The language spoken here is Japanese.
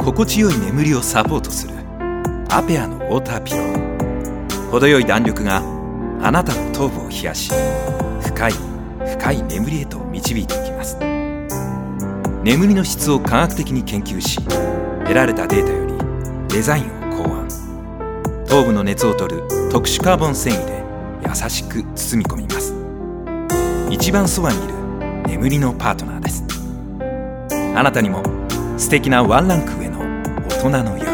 心地よい眠りをサポートするアペアのウォーターピロー。程よい弾力があなたの頭部を冷やし、深い眠りへと導いていきます。眠りの質を科学的に研究し、得られたデータよりデザインを考案。頭部の熱を取る特殊カーボン繊維で優しく包み込みます。一番そばにいる眠りのパートナーです。あなたにも素敵なワンランク上の大人の夜。